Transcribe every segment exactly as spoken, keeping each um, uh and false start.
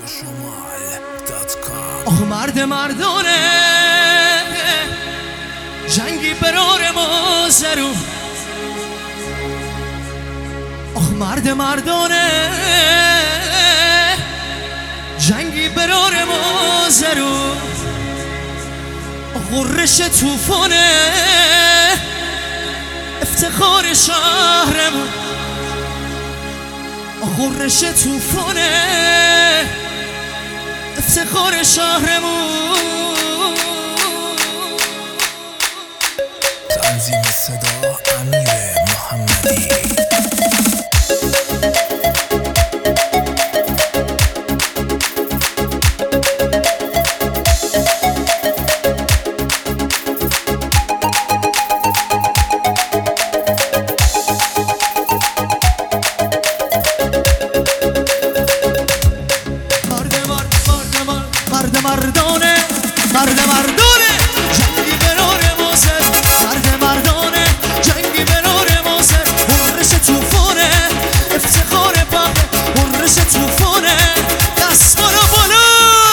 آخ مرد مردانه جنگی برار ما زرو آخ مرد مردانه جنگی برار ما زرو غرش توفانه افتخار شهرمون غرش توفانه افتخار شهرمون تنظیم صدا امیر محمدی مرد مردانه مرد مردانه جنگی برار مازر مرد مردانه جنگی برار مازر غرش توفانه افتخار بابه غرش توفانه دستا رو بالا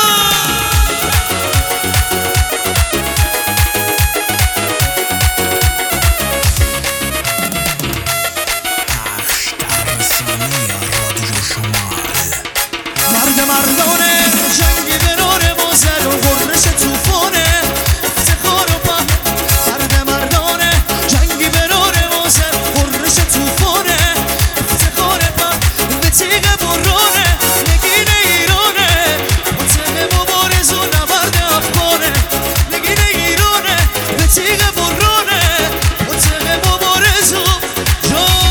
پخش در رسانه رادیو شمال مرد مردانه جنگی برار مازر و غرش توفانه افتخار و پا مرد مردانه جنگی برار مازر غرش توفانه افتخار پا به تیغ برانه نگین ایرانه منطقه مبارز و نبرد افغانه نگین ایرانه به تیغ برانه منطقه مبارز و جان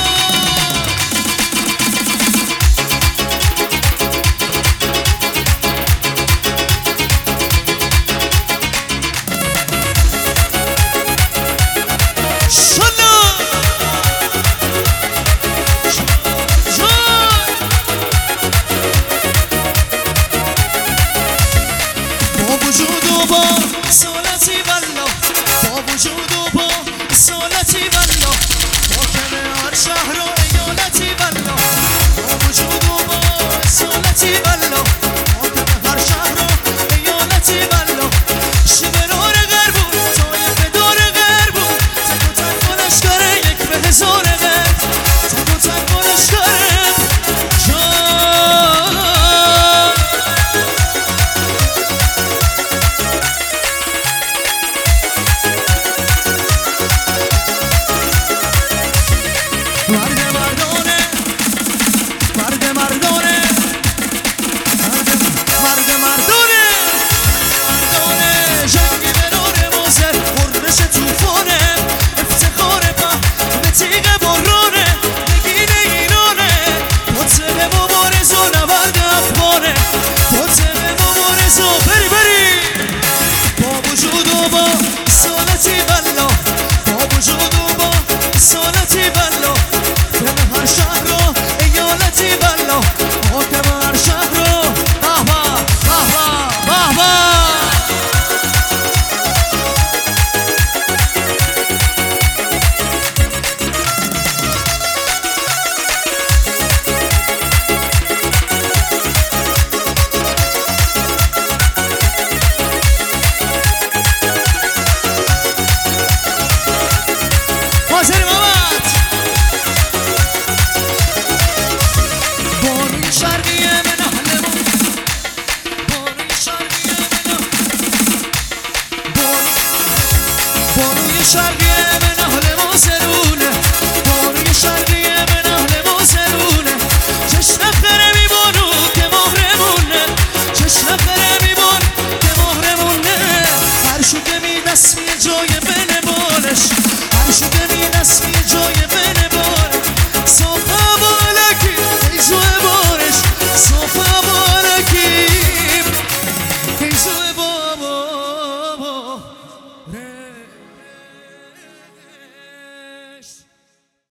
با سالتی والله با وجود و با سالتی والله حاکم هر شهر و ایالتی والله با وجود و با سالتی والله حاکم هر شهر و ایالتی والله شبرار غربون طایف دار غربون تک و تک و لشکر یک به هزار غرب تک و تک و لشکر مرد مردانه مرد مردانه مرد مردانه مردانه جنگی برار مازر غرش توفانه افتخار پا به تیغ برانه نگین ایرانه منطقه مبارز و نبرد افغانه منطقه مبارز و بری بری با وجود و با سالتی والله با وجود و با سالتی والله هر شهر رو ایالتی والله حاکم هر شهر رو به به به به حاضر محمد بانوی شرقیه من اهلمون بانوی شرقیه من بانوی شرقیه من